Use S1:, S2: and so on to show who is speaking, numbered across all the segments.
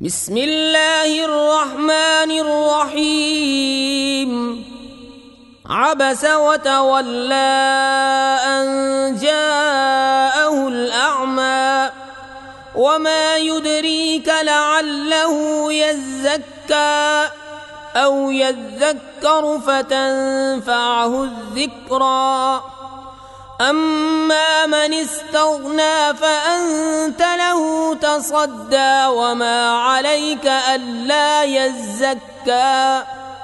S1: بسم الله الرحمن الرحيم. عبس وتولى أن جاءه الأعمى وما يدريك لعله يزكى أو يذكر فتنفعه الذكرى. أما من استغنى فأنت له تصدى وما عليك ألا يزكى.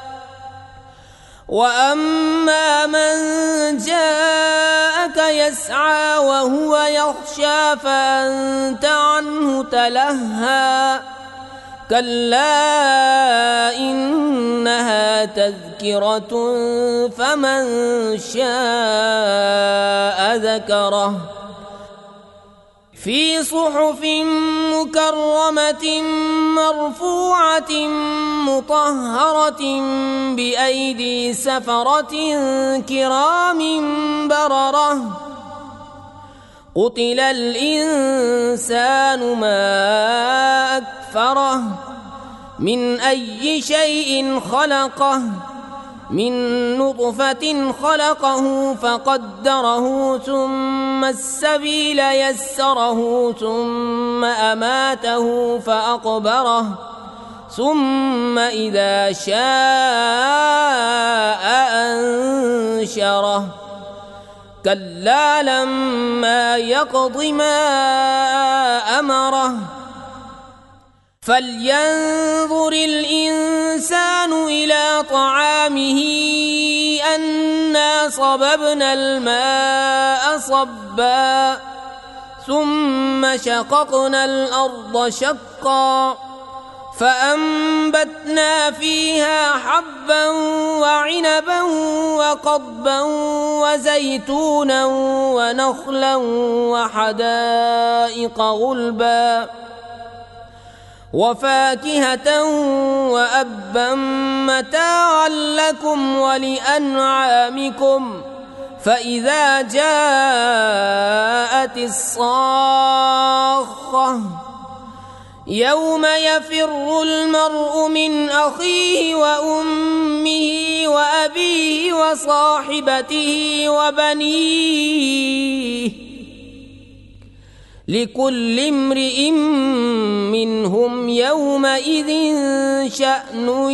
S1: وأما من جاءك يسعى وهو يخشى فأنت عنه تلهى. كلا إنها تذكرة فمن شاء ذكره. في صحف مكرمة مرفوعة مطهرة بأيدي سفرة كرام بررة. قتل الإنسان ما أكفره. من أي شيء خلقه؟ من نطفة خلقه فقدره ثم السبيل يسره ثم أماته فأقبره ثم إذا شاء أنشره. كلا لما يقض ما أمره. فلينظر الإنسان إلى طعامه أنا صببنا الماء صبا ثم شققنا الأرض شقا فأنبتنا فيها حبا وعنبا وقضبا وزيتونا ونخلا وحدائق غلبا وفاكهة وأبا متاعا لكم ولأنعامكم. فإذا جاءت الصاخة يوم يفر المرء من أخيه وأمه وأبيه وصاحبته وبنيه لكل امرئ منهم يومئذ شأن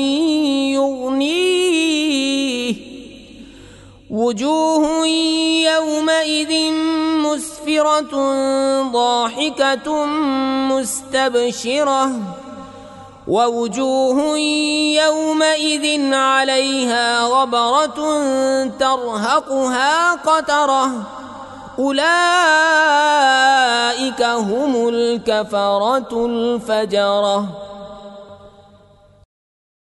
S1: يغنيه. وجوه يومئذ مسفرة ضاحكة مستبشرة ووجوه يومئذ عليها غبرة ترهقها قترة. أولئك هم الكفرة الفجرة.